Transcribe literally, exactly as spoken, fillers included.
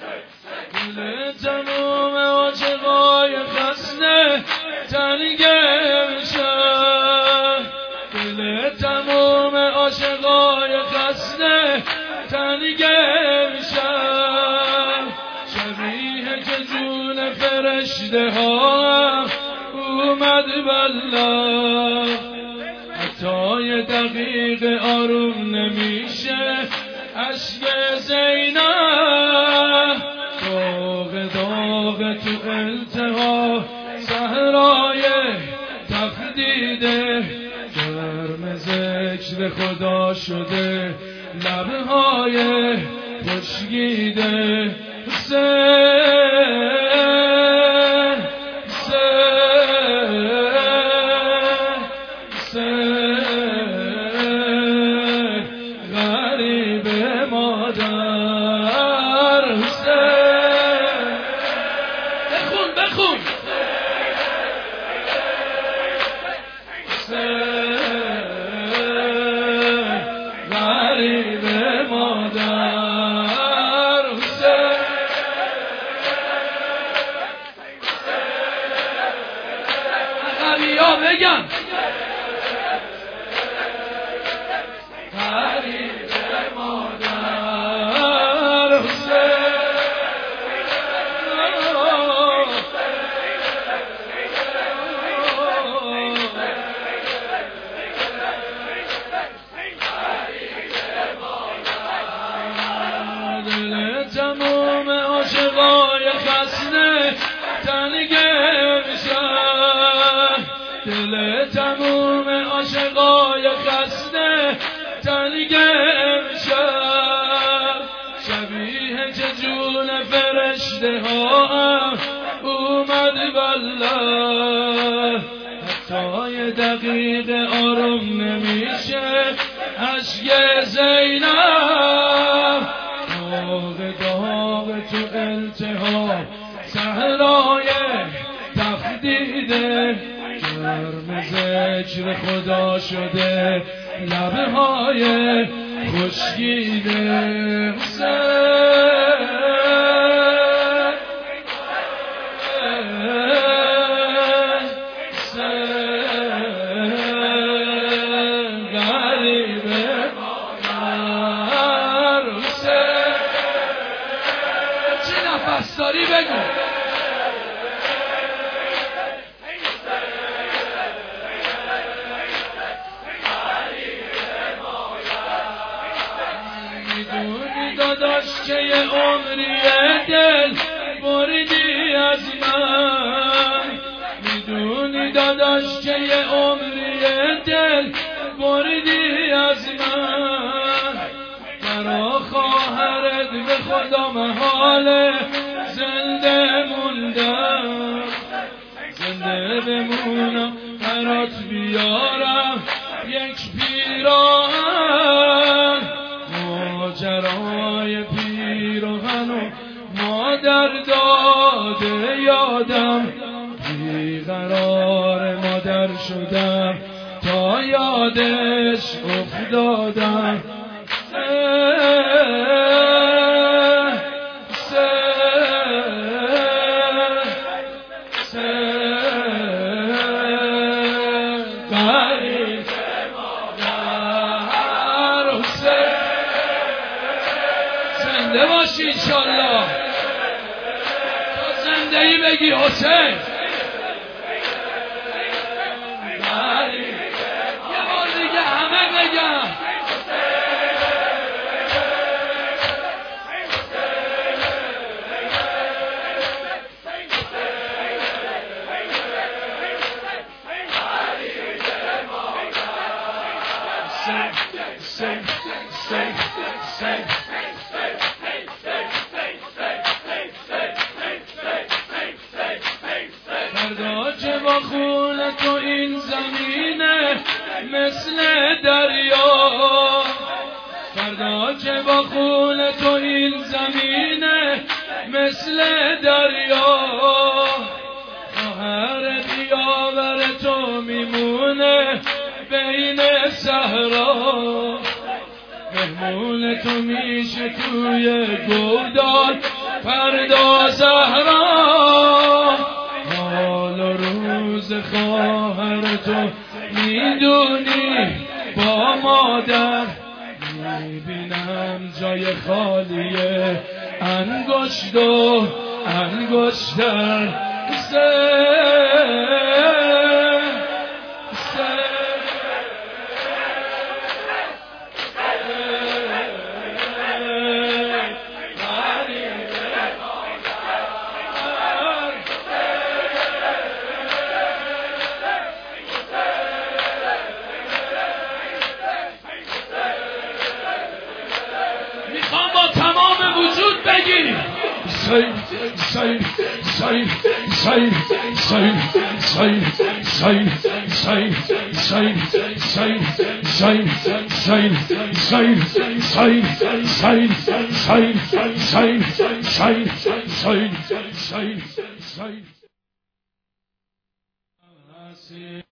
دل تموم عاشقای خسته تنگه میشه، دل تموم عاشقای خسته تنگه میشه، شبیه که جون فرشته ها اومد بالله، حتی یه دقیقه آروم نمیشه عشق زینب، داغ داغ تو التها صحرای تفدیده، گرم ذکر خدا شده لبهای خشکیده، حسین بگم غریب مادر حسین، دل تموم عاشقای خسته تنگه میشه، دل تموم عاشقای خسته تنگه میشه، شبیه که جون فرشته ها اومد بالله، حتی یه دقیقه آروم نمیشه عشق زینب، داغ داغ تو التها صحرای تفدیده، گرم ذکر خدا شده لبهای خشکیده، حسین غریب مادر حسین، چی نفس داری بگو داداش که یه عمری دل بردی از من، میدونی داداش که یه عمری دل بردی از من، برا خواهرت به خدا محاله زنده موندم، زنده بمونم برات بیارم یک پیراهن، ماجرای پیراهن و مادر داده یادم، بیقرار مادر شدم تا یادش افتادم، زنده باشی انشالله تا زندگی بگی حسین، یه بار دیگه همه بگم Sing, sing, sing, فردا که با خون تو این زمینه مثل دریا، فردا که با خون تو این زمینه مثل دریا، خواهر بیاور تو میمونه بین صحرا، مهمون تو میشه توی گودال فردا زهرا حال و روز خواهر تو میدونی با مادر میبینم جای خالیه انگشت و انگشتر Sign, sign, sign, sign, sign, sign, sign, sign, sign, sign, sign, sign, sign, sign, sign, sign, sign, sign, sign, sign.